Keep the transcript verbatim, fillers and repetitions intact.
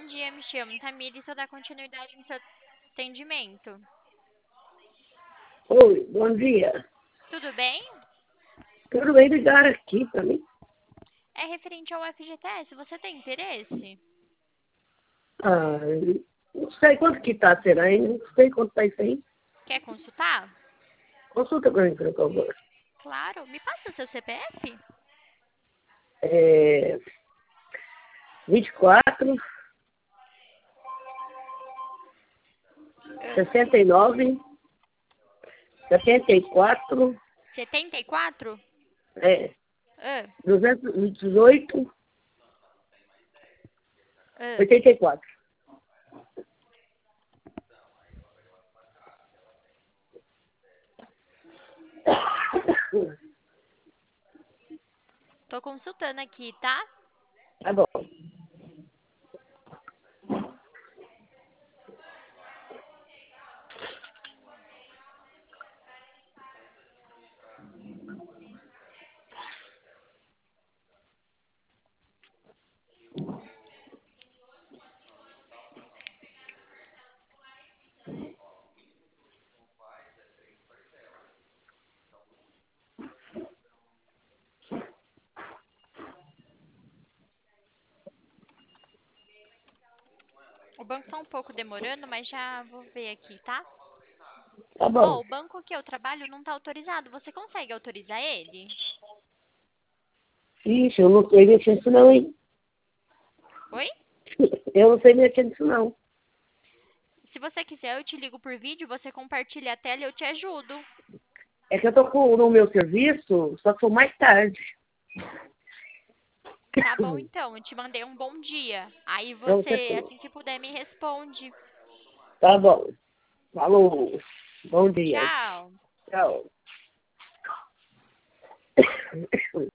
Bom dia, me chamo Tamires e estou dar continuidade no seu atendimento. Oi, bom dia. Tudo bem? Tudo bem ligar aqui para mim? É referente ao F G T S, você tem interesse? Ah, não sei quanto que tá, será, hein? Não sei quanto tá isso aí. Quer consultar? Consulta para mim, por favor. Claro, me passa o seu C P F? É vinte e quatro, Ah, sessenta e nove, setenta e quatro, setenta e quatro? é, Ah, duzentos e dezoito, ah. oitenta e quatro. Tô consultando aqui, tá? Tá bom. O banco tá um pouco demorando, mas já vou ver aqui, tá? Tá Ó, bom. o banco que eu trabalho não tá autorizado. Você consegue autorizar ele? Ixi, eu não sei mexer nisso não, hein? Oi? Eu não sei mexer nisso não. Se você quiser, eu te ligo por vídeo, você compartilha a tela e eu te ajudo. É que eu tô com, no meu serviço, só que for mais tarde. Tá bom, então. Eu te mandei um bom dia. Aí Pra você você, ter. assim que puder, me responde. Tá bom. Falou. Bom dia. Tchau. Tchau.